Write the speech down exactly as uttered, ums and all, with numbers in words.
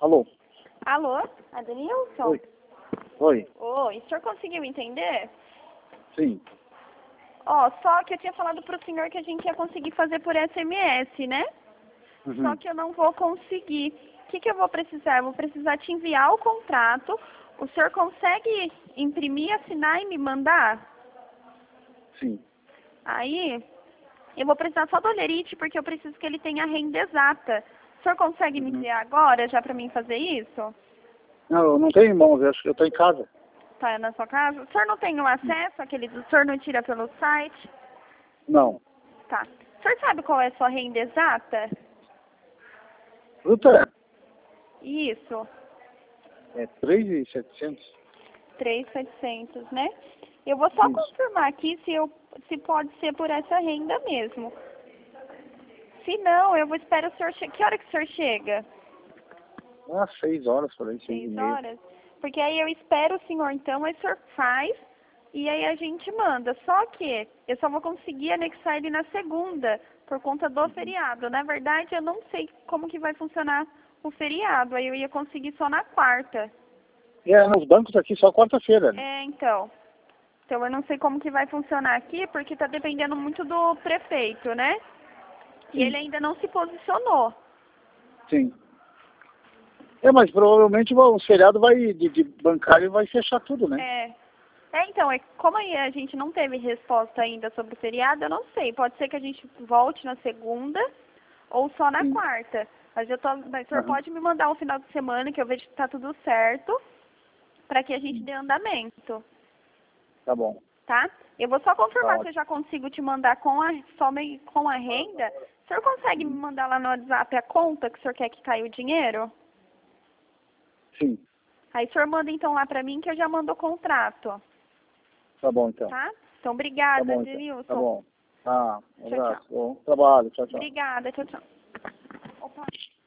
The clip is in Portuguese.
Alô? Alô, Adenilson? Oi. Oi. Oi, o senhor conseguiu entender? Sim. Ó, só que eu tinha falado pro senhor que a gente ia conseguir fazer por S M S, né? Uhum. Só que eu não vou conseguir. O que, que eu vou precisar? Eu vou precisar te enviar o contrato. O senhor consegue imprimir, assinar e me mandar? Sim. Aí, eu vou precisar só do olerite, porque eu preciso que ele tenha a renda exata. O senhor consegue me Uhum. enviar agora, já pra mim fazer isso? Não, eu não tenho irmãos, eu acho que eu estou em casa. Tá na sua casa? O senhor não tem o acesso, aquele do senhor não tira pelo site? Não. Tá. O senhor sabe qual é a sua renda exata? Fruta Isso. é três mil e setecentos. três mil e setecentos, né? Eu vou só Isso. confirmar aqui se, eu, se pode ser por essa renda mesmo. Se não, eu vou esperar o senhor chegar. Que hora que o senhor chega? Ah, seis horas, por aí, seis e Seis meia. horas? Porque aí eu espero o senhor então, aí o senhor faz e aí a gente manda. Só que eu só vou conseguir anexar ele na segunda, por conta do feriado. Na verdade, eu não sei como que vai funcionar o feriado. Aí eu ia conseguir só na quarta. É, nos bancos aqui só quarta-feira. Né? É, então. Então eu não sei como que vai funcionar aqui, porque tá dependendo muito do prefeito, né? E Sim. ele ainda não se posicionou. Sim. É, mas provavelmente o feriado vai, de, de bancário vai fechar tudo, né? É. É, então, é, como aí a gente não teve resposta ainda sobre o feriado, eu não sei. Pode ser que a gente volte na segunda ou só na Sim. quarta. Mas eu tô, mas o senhor Aham. pode me mandar um final de semana que eu vejo que tá tudo certo, para que a gente Sim. dê andamento, Tá bom. tá? Eu vou só Tá confirmar se eu ótimo. já consigo te mandar com a, some, com a renda. O senhor consegue me Uhum. mandar lá no WhatsApp a conta que o senhor quer que caia o dinheiro? Sim. Aí o senhor manda então lá pra mim que eu já mando o contrato, Tá bom, então. tá? Então, Tá obrigada, bom, então. Tá Denilson. bom. Ah, um Tchau, tchau. abraço. Bom trabalho. Tchau, tchau. Obrigada, tchau, tchau. Opa.